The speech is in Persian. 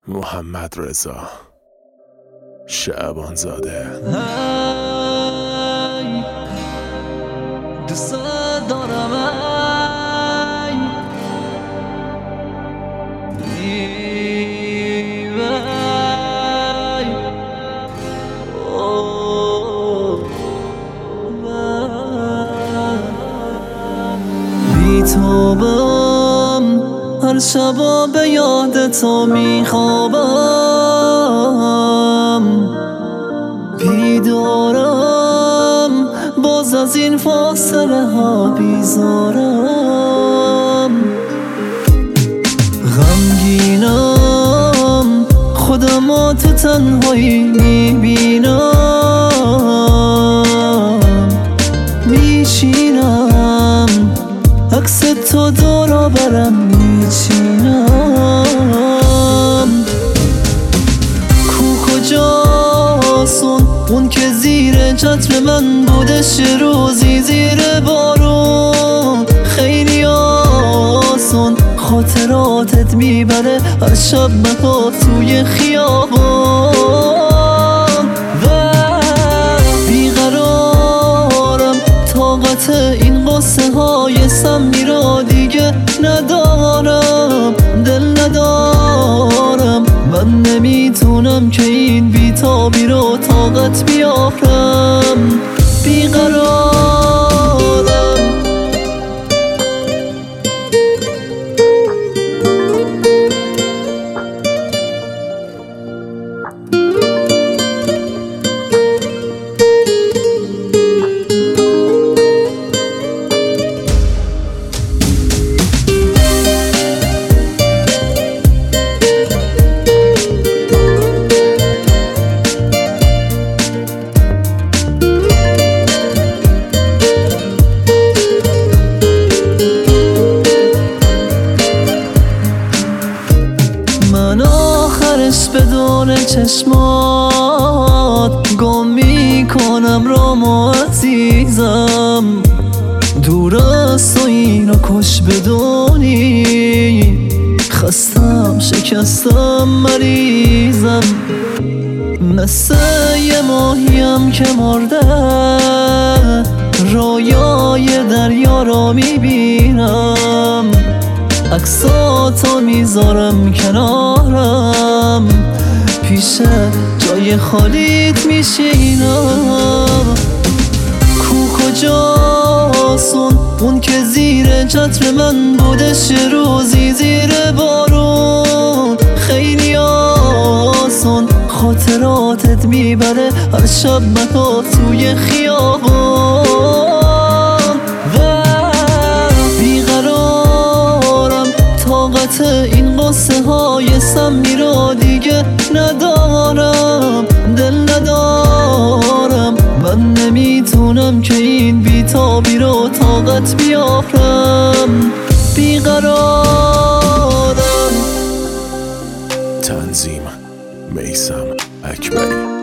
محمد رضا شعبان زاده. دوست دارم بیتابم هر شبا به یاد تو میخوابم، بیدارم باز از این فاصله ها بیزارم، غمگینم خودم تو تنهایی میبینم، میشینم عکس تو دورا برم میچینم. کو کجاست اون که زیر چتر من بودش روزی زیر بارون، خیلی آسون خاطراتت میبره هر شب منو توی خیابان، و بیقرارم طاقت این قصه های سمی را دیگه ندارم، دل ندارم من نمیتونم که این بیتابی رو طاقت بیارم، بیقرارم. من آخرش بدون چشمات گم میکنم رامو عزیزم، دور از تو اینو کش بدونی، خستم شکستم مریضم، مثل یه ماهیم که مرده رویای دریا را میبینم، عکساتو میذارم کنارم، پیش جای خالیت میشینم. کو کجاست اون که زیر چتر من بودش روزی زیر بارون، خیلی آسون خاطراتت میبره هر شب منو توی خیابان، و طاقت این قصه های سمی را دیگه ندارم، دل ندارم من نمیتونم که این بیتابی رو طاقت بیارم، بیقرارم. تنظیم میثم اکبری.